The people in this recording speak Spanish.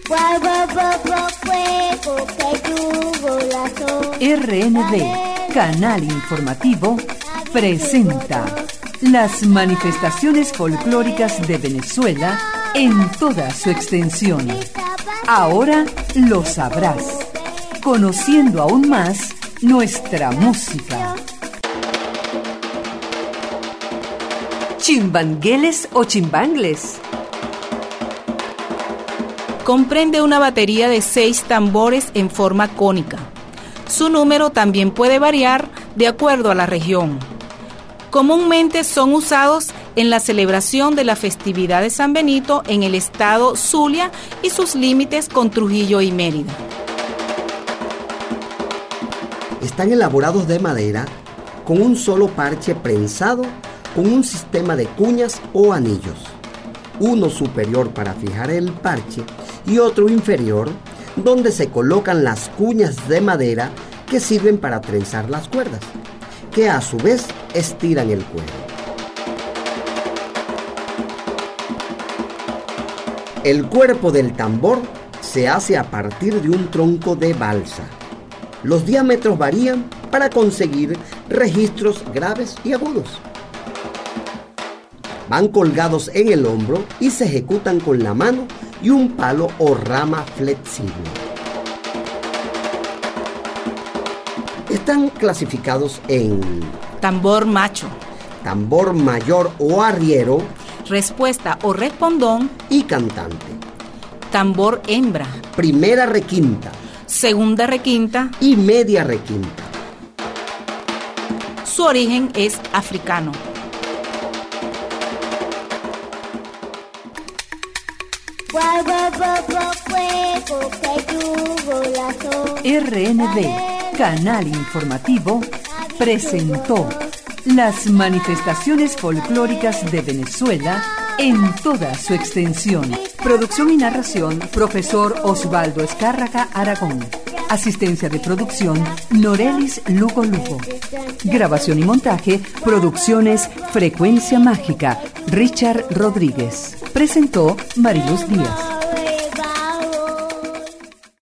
RND, Canal Informativo, presenta las manifestaciones folclóricas de Venezuela en toda su extensión. Ahora lo sabrás, conociendo aún más nuestra música. Chimbangueles o chimbangles. Comprende una batería de 6 tambores en forma cónica. Su número también puede variar de acuerdo a la región. Comúnmente son usados en la celebración de la festividad de San Benito en el estado Zulia y sus límites con Trujillo y Mérida. Están elaborados de madera con un solo parche prensado con un sistema de cuñas o anillos, uno superior para fijar el parche y otro inferior donde se colocan las cuñas de madera que sirven para trenzar las cuerdas, que a su vez estiran el cuero. El cuerpo del tambor se hace a partir de un tronco de balsa. Los diámetros varían para conseguir registros graves y agudos. Van colgados en el hombro y se ejecutan con la mano y un palo o rama flexible. Están clasificados en tambor macho, tambor mayor o arriero, respuesta o respondón y cantante. Tambor hembra, primera requinta, segunda requinta y media requinta. Su origen es africano. RND, Canal Informativo, presentó las manifestaciones folclóricas de Venezuela en toda su extensión. Producción y narración, profesor Osvaldo Escárraga Aragón. Asistencia de producción, Norelis Lugo Lugo. Grabación y montaje, Producciones Frecuencia Mágica, Richard Rodríguez. Presentó Mariluz Díaz.